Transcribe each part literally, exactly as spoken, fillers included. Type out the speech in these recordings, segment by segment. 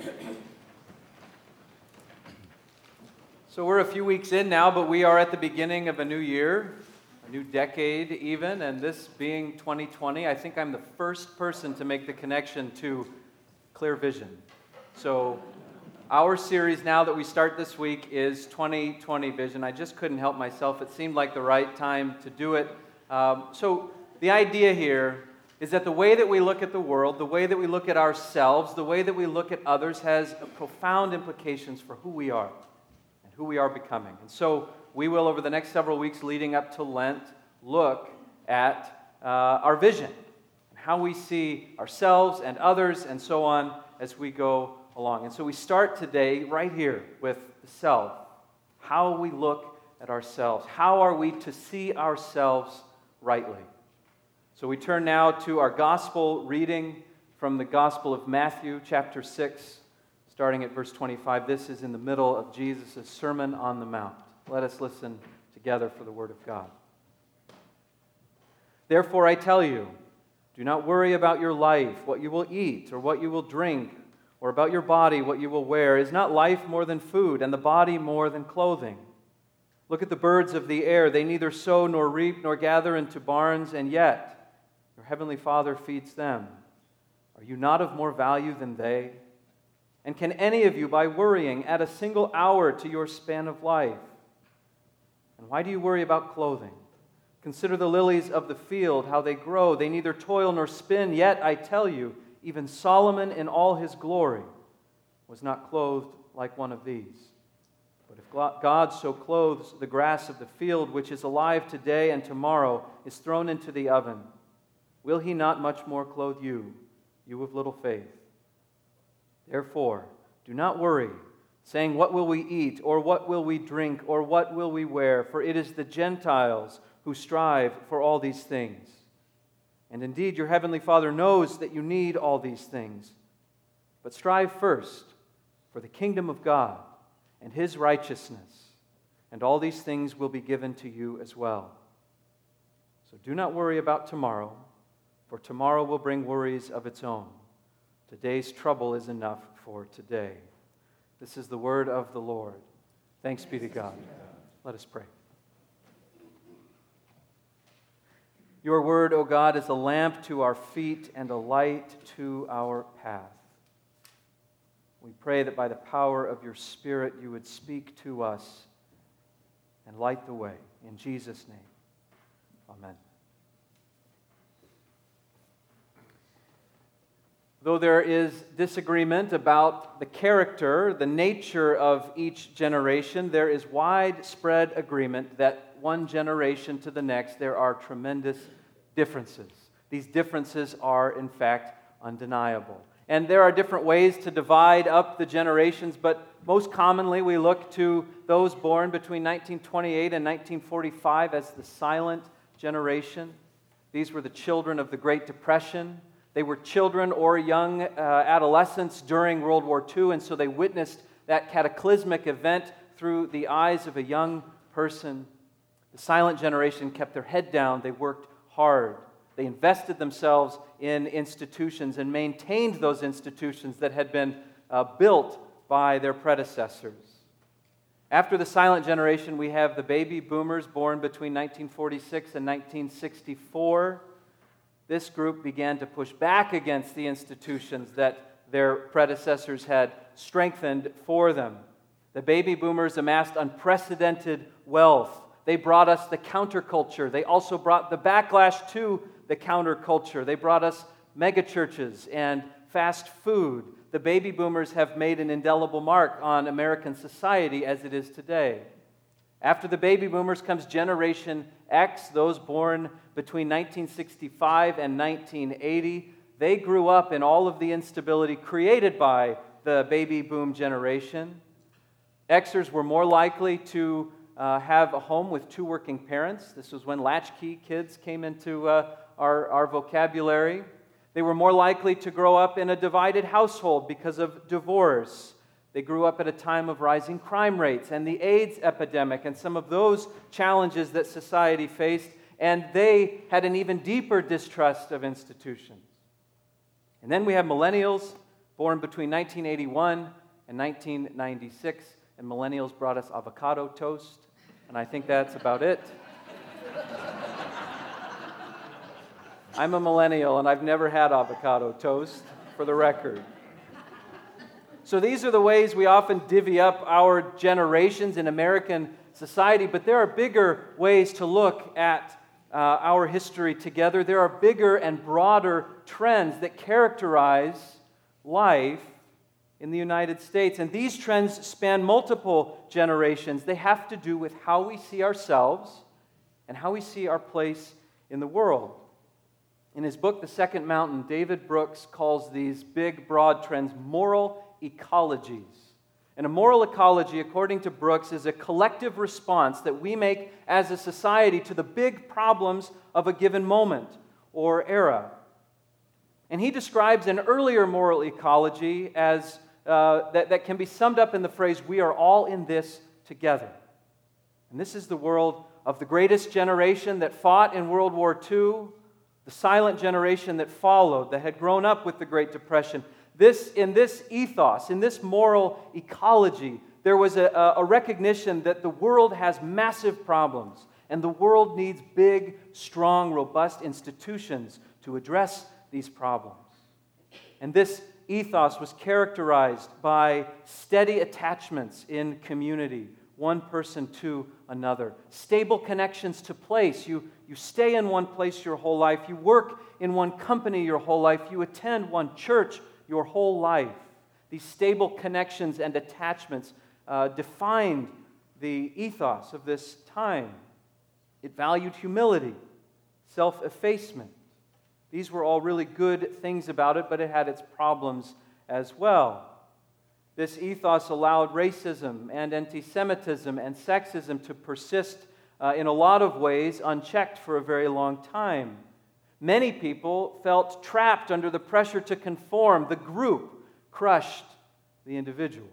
So we're a few weeks in now, but we are at the beginning of a new year, a new decade even, and this being twenty twenty, I think I'm the first person to make the connection to clear vision. So our series now that we start this week is twenty twenty Vision. I just couldn't help myself. It seemed like the right time to do it. Um, so the idea here is that the way that we look at the world, the way that we look at ourselves, the way that we look at others has profound implications for who we are. Who we are becoming. And so we will, over the next several weeks leading up to Lent, look at uh, our vision, and how we see ourselves and others and so on as we go along. And so we start today right here with the self, how we look at ourselves. How are we to see ourselves rightly? So we turn now to our gospel reading from the Gospel of Matthew, chapter six, starting at verse twenty-five. This is in the middle of Jesus' Sermon on the Mount. Let us listen together for the Word of God. Therefore I tell you, do not worry about your life, what you will eat or what you will drink, or about your body, what you will wear. Is not life more than food, and the body more than clothing? Look at the birds of the air. They neither sow nor reap nor gather into barns, and yet your heavenly Father feeds them. Are you not of more value than they? And can any of you, by worrying, add a single hour to your span of life? And why do you worry about clothing? Consider the lilies of the field, how they grow. They neither toil nor spin, yet I tell you, even Solomon in all his glory was not clothed like one of these. But if God so clothes the grass of the field, which is alive today and tomorrow is thrown into the oven, will He not much more clothe you, you of little faith? Therefore, do not worry, saying, what will we eat, or what will we drink, or what will we wear? For it is the Gentiles who strive for all these things. And indeed, your heavenly Father knows that you need all these things. But strive first for the kingdom of God and His righteousness, and all these things will be given to you as well. So do not worry about tomorrow, for tomorrow will bring worries of its own. Today's trouble is enough for today. This is the word of the Lord. Thanks be to God. Let us pray. Your word, O God, is a lamp to our feet and a light to our path. We pray that by the power of your Spirit you would speak to us and light the way. In Jesus' name, amen. Though there is disagreement about the character, the nature of each generation, there is widespread agreement that one generation to the next, there are tremendous differences. These differences are, in fact, undeniable. And there are different ways to divide up the generations, but most commonly we look to those born between nineteen twenty-eight and nineteen forty-five as the silent generation. These were the children of the Great Depression. They were children or young uh, adolescents during World War Two, and so they witnessed that cataclysmic event through the eyes of a young person. The silent generation kept their head down. They worked hard. They invested themselves in institutions and maintained those institutions that had been uh, built by their predecessors. After the silent generation, we have the baby boomers born between nineteen forty-six and nineteen sixty-four. This group began to push back against the institutions that their predecessors had strengthened for them. The baby boomers amassed unprecedented wealth. They brought us the counterculture. They also brought the backlash to the counterculture. They brought us megachurches and fast food. The baby boomers have made an indelible mark on American society as it is today. After the baby boomers comes Generation X, those born between nineteen sixty-five and nineteen eighty. They grew up in all of the instability created by the baby boom generation. Xers were more likely to uh, have a home with two working parents. This was when latchkey kids came into uh, our, our vocabulary. They were more likely to grow up in a divided household because of divorce. They grew up at a time of rising crime rates and the AIDS epidemic and some of those challenges that society faced, and they had an even deeper distrust of institutions. And then we have millennials, born between nineteen eighty-one and nineteen ninety-six, and millennials brought us avocado toast, and I think that's about it. I'm a millennial, and I've never had avocado toast, for the record. So these are the ways we often divvy up our generations in American society, but there are bigger ways to look at uh, our history together. There are bigger and broader trends that characterize life in the United States, and these trends span multiple generations. They have to do with how we see ourselves and how we see our place in the world. In his book, The Second Mountain, David Brooks calls these big, broad trends moral ecologies. And a moral ecology, according to Brooks, is a collective response that we make as a society to the big problems of a given moment or era. And he describes an earlier moral ecology as uh, that, that can be summed up in the phrase, we are all in this together. And this is the world of the greatest generation that fought in World War Two, the silent generation that followed, that had grown up with the Great Depression. This, in this ethos, in this moral ecology, there was a, a recognition that the world has massive problems, and the world needs big, strong, robust institutions to address these problems. And this ethos was characterized by steady attachments in community, one person to another. Stable connections to place. You, you stay in one place your whole life. You work in one company your whole life. You attend one church your whole life. These stable connections and attachments uh, defined the ethos of this time. It valued humility, self-effacement. These were all really good things about it, but it had its problems as well. This ethos allowed racism and anti-Semitism and sexism to persist uh, in a lot of ways unchecked for a very long time. Many people felt trapped under the pressure to conform. The group crushed the individual.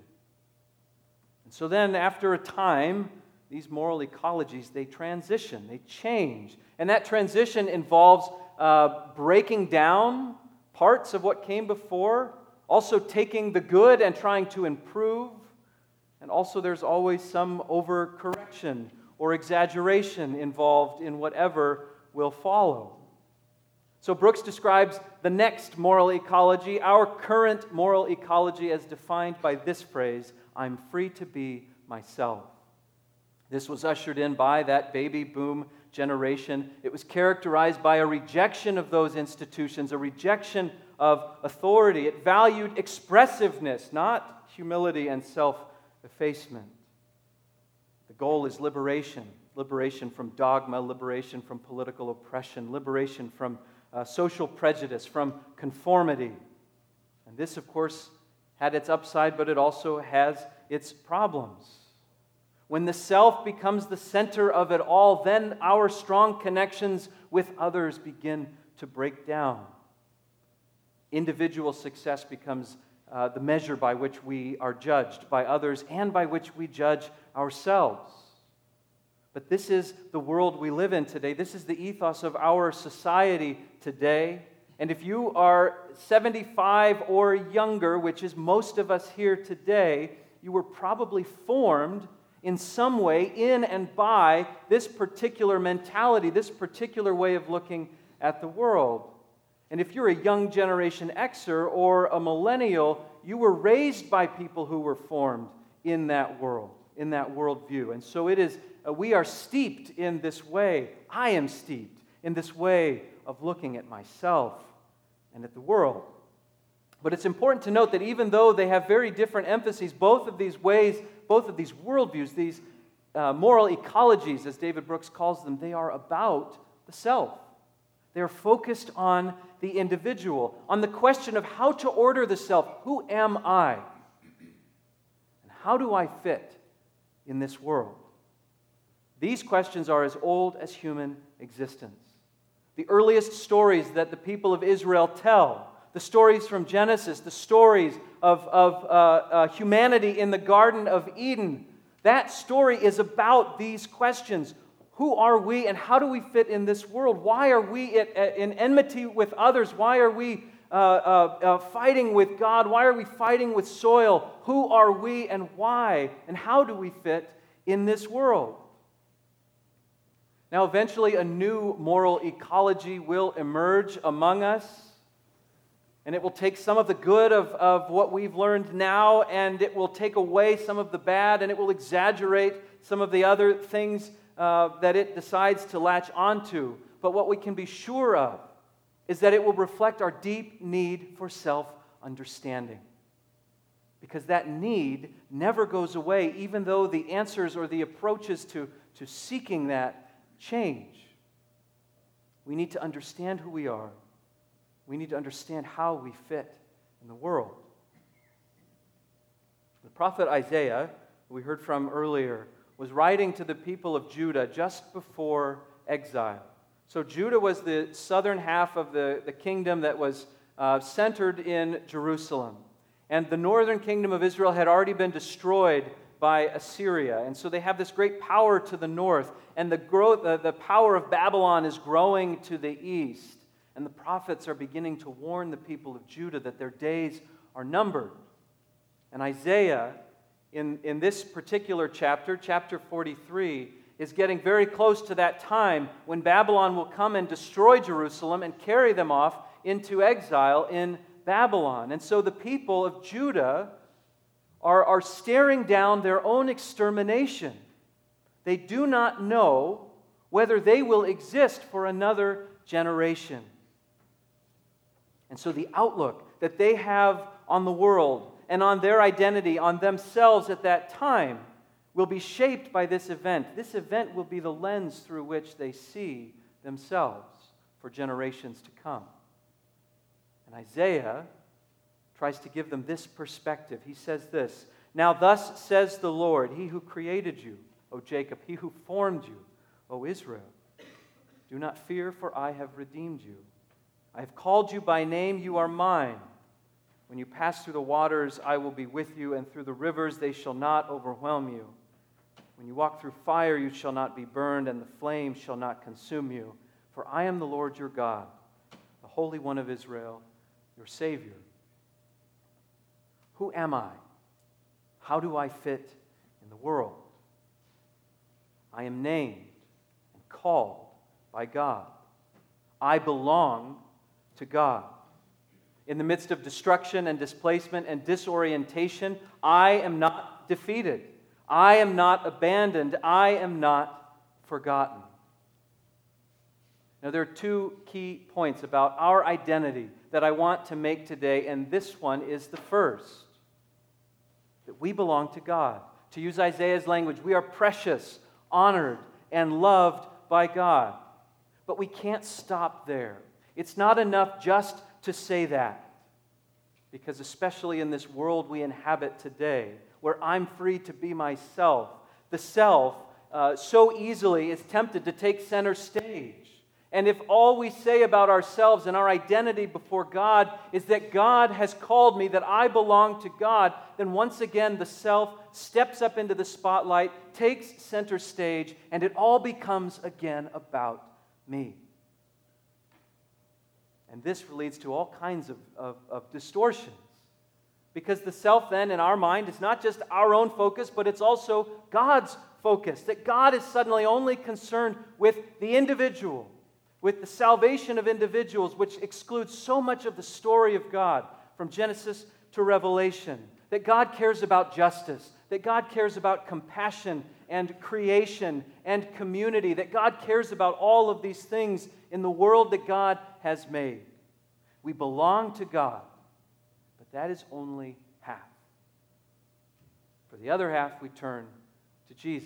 And so then, after a time, these moral ecologies, they transition, they change. And that transition involves uh, breaking down parts of what came before, also taking the good and trying to improve. And also there's always some overcorrection or exaggeration involved in whatever will follow. So Brooks describes the next moral ecology, our current moral ecology, as defined by this phrase, I'm free to be myself. This was ushered in by that baby boom generation. It was characterized by a rejection of those institutions, a rejection of authority. It valued expressiveness, not humility and self-effacement. The goal is liberation. Liberation from dogma, liberation from political oppression, liberation from uh, social prejudice, from conformity. And this, of course, had its upside, but it also has its problems. When the self becomes the center of it all, then our strong connections with others begin to break down. Individual success becomes uh, the measure by which we are judged by others and by which we judge ourselves. But this is the world we live in today. This is the ethos of our society today. And if you are seventy-five or younger, which is most of us here today, you were probably formed in some way in and by this particular mentality, this particular way of looking at the world. And if you're a young Generation Xer or a millennial, you were raised by people who were formed in that world, in that worldview. And so it is, uh, we are steeped in this way. I am steeped in this way of looking at myself and at the world. But it's important to note that even though they have very different emphases, both of these ways, both of these worldviews, these uh, moral ecologies, as David Brooks calls them, they are about the self. They are focused on the individual, on the question of how to order the self. Who am I? And how do I fit in this world? These questions are as old as human existence. The earliest stories that the people of Israel tell, the stories from Genesis, the stories of, of uh, uh, humanity in the Garden of Eden, that story is about these questions. Who are we and how do we fit in this world? Why are we at, at, in enmity with others? Why are we uh, uh, uh, fighting with God? Why are we fighting with soil? Who are we and why? And how do we fit in this world? Now, eventually, a new moral ecology will emerge among us, and it will take some of the good of, of what we've learned now, and it will take away some of the bad, and it will exaggerate some of the other things uh, that it decides to latch onto. But what we can be sure of is that it will reflect our deep need for self-understanding. Because that need never goes away, even though the answers or the approaches to, to seeking that change. We need to understand who we are. We need to understand how we fit in the world. The prophet Isaiah, who we heard from earlier, was writing to the people of Judah just before exile. So Judah was the southern half of the, the kingdom that was uh, centered in Jerusalem. And the northern kingdom of Israel had already been destroyed by Assyria. And so they have this great power to the north. And the growth, the, the power of Babylon is growing to the east. And the prophets are beginning to warn the people of Judah that their days are numbered. And Isaiah, in, in this particular chapter, chapter forty-three, is getting very close to that time when Babylon will come and destroy Jerusalem and carry them off into exile in Babylon. And so the people of Judah are, are staring down their own extermination. They do not know whether they will exist for another generation. And so the outlook that they have on the world and on their identity, on themselves at that time, will be shaped by this event. This event will be the lens through which they see themselves for generations to come. And Isaiah tries to give them this perspective. He says this, "Now thus says the Lord, He who created you, O Jacob, He who formed you, O Israel. Do not fear, for I have redeemed you. I have called you by name, you are mine. When you pass through the waters, I will be with you, and through the rivers they shall not overwhelm you. When you walk through fire, you shall not be burned, and the flame shall not consume you. For I am the Lord your God, the Holy One of Israel, your Savior." Who am I? How do I fit in the world? I am named and called by God. I belong to God. In the midst of destruction and displacement and disorientation, I am not defeated. I am not abandoned. I am not forgotten. Now, there are two key points about our identity that I want to make today, and this one is the first. That we belong to God. To use Isaiah's language, we are precious, honored, and loved by God. But we can't stop there. It's not enough just to say that. Because especially in this world we inhabit today, where I'm free to be myself, the self uh, so easily is tempted to take center stage. And if all we say about ourselves and our identity before God is that God has called me, that I belong to God, then once again the self steps up into the spotlight, takes center stage, and it all becomes again about me. And this leads to all kinds of, of, of distortions. Because the self then in our mind is not just our own focus, but it's also God's focus. That God is suddenly only concerned with the individual, with the salvation of individuals, which excludes so much of the story of God from Genesis to Revelation. That God cares about justice, that God cares about compassion and creation and community, that God cares about all of these things in the world that God has made. We belong to God, but that is only half. For the other half, we turn to Jesus.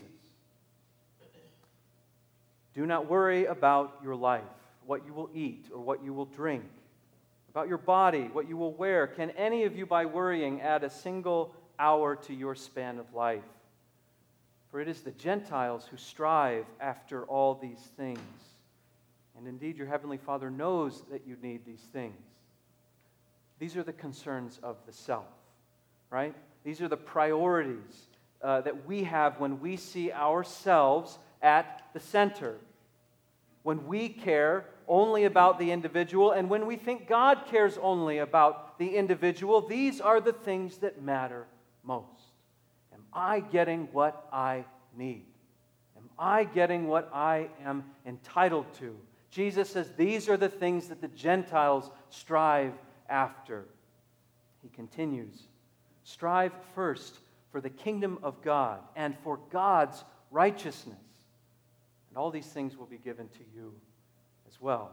Do not worry about your life, what you will eat or what you will drink, about your body, what you will wear. Can any of you, by worrying, add a single hour to your span of life? For it is the Gentiles who strive after all these things. And indeed, your Heavenly Father knows that you need these things. These are the concerns of the self, right? These are the priorities uh, that we have when we see ourselves at the center. when we care only about the individual, and when we think God cares only about the individual, these are the things that matter most. Am I getting what I need? Am I getting what I am entitled to? Jesus says these are the things that the Gentiles strive after. He continues, strive first for the kingdom of God and for God's righteousness, and all these things will be given to you as well.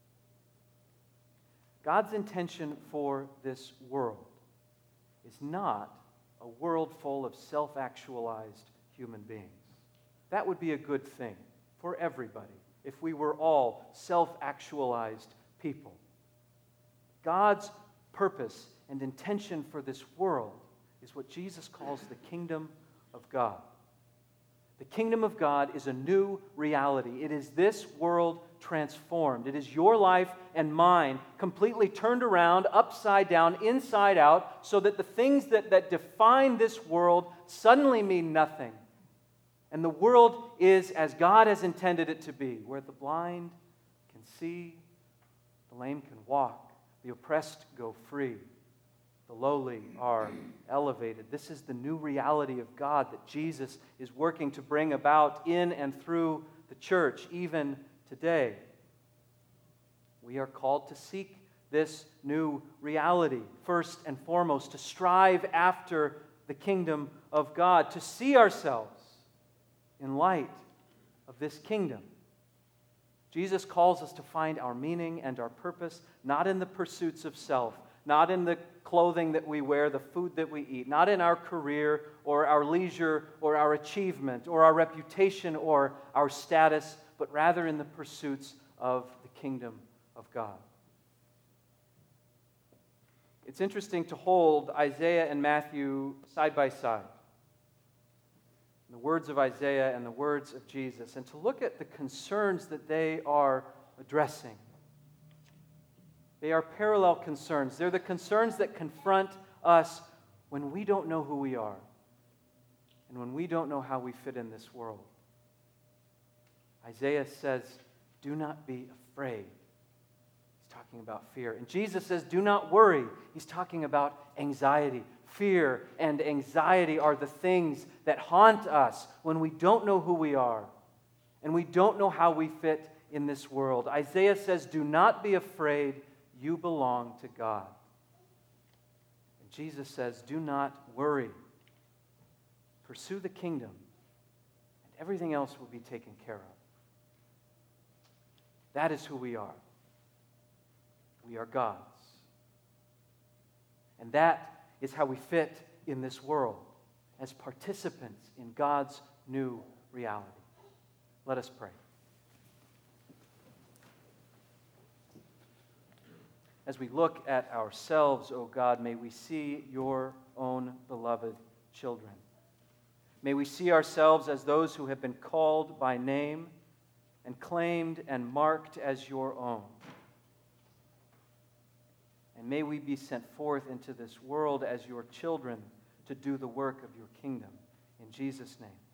God's intention for this world is not a world full of self-actualized human beings. That would be a good thing for everybody if we were all self-actualized people. God's purpose and intention for this world is what Jesus calls the kingdom of God. The kingdom of God is a new reality. It is this world transformed. It is your life and mine completely turned around, upside down, inside out, so that the things that, that define this world suddenly mean nothing. And the world is as God has intended it to be, where the blind can see, the lame can walk, the oppressed go free, the lowly are elevated. This is the new reality of God that Jesus is working to bring about in and through the church, even today. We are called to seek this new reality, first and foremost, to strive after the kingdom of God, to see ourselves in light of this kingdom. Jesus calls us to find our meaning and our purpose not in the pursuits of self, not in the clothing that we wear, the food that we eat, not in our career or our leisure or our achievement or our reputation or our status, but rather in the pursuits of the kingdom of God. It's interesting to hold Isaiah and Matthew side by side, the words of Isaiah and the words of Jesus, and to look at the concerns that they are addressing. They are parallel concerns. They're the concerns that confront us when we don't know who we are and when we don't know how we fit in this world. Isaiah says, do not be afraid. He's talking about fear. And Jesus says, do not worry. He's talking about anxiety. Fear and anxiety are the things that haunt us when we don't know who we are and we don't know how we fit in this world. Isaiah says, do not be afraid. You belong to God. And Jesus says, do not worry. Pursue the kingdom, and everything else will be taken care of. That is who we are. We are God's. And that is how we fit in this world, as participants in God's new reality. Let us pray. As we look at ourselves, O God, may we see your own beloved children. May we see ourselves as those who have been called by name and claimed and marked as your own. And may we be sent forth into this world as your children to do the work of your kingdom. In Jesus' name.